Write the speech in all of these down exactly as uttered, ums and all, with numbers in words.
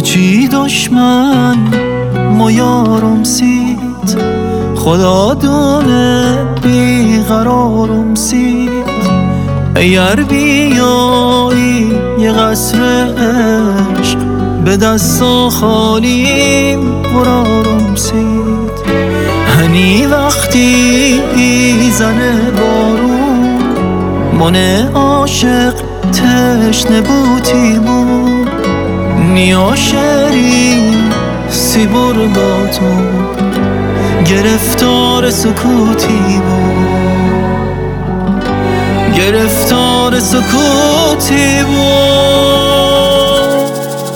چی دشمن ما یارم سید، خدا دونه بیقرارم سید. اگر بیایی یه قصر عشق به دستا خالیم برارم سید. هنی وقتی زنه بارون من عاشق تشنه بودیمون، نیا شری سی برگاتو گرفتار سکوتی بود، گرفتار سکوتی بود.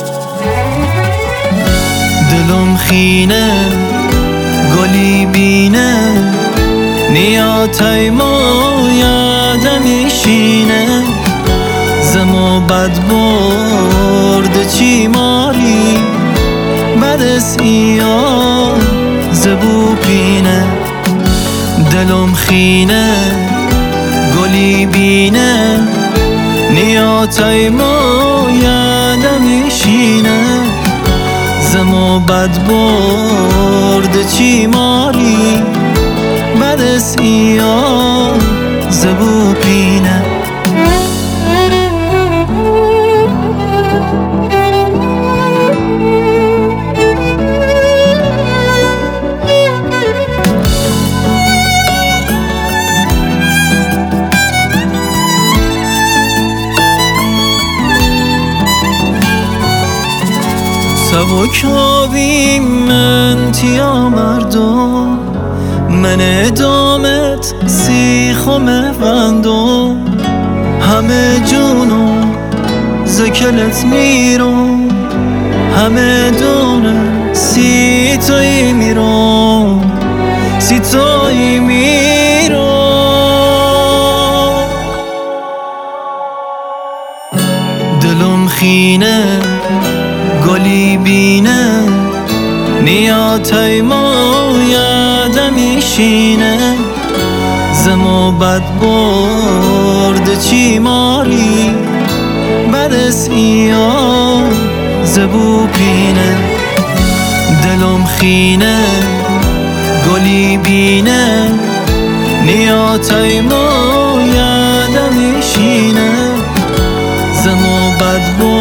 دلم خینه گلی بینه، نیا تایما یادم میشینه. زما بد برد چی ماری بد سیاه زبو پینه. دلم خینه گلی بینه، نیا تایما یادم میشینه. زما بد برد چی ماری بد سیاه زبو پینه. سبکابیم من تیا مردم، من ادامت سیخم بندم. همه جونو زکلت میرم، همه دونه سی تایی میرم، سی تایی میرم. دلم خینه گلی بینه، نیا تایما یادم میشینه. زما بد برد چی ماری بد سیاه زبو پینه. دلم خینه گلی بینه، نیا تایما یادم میشینه. زما بد برد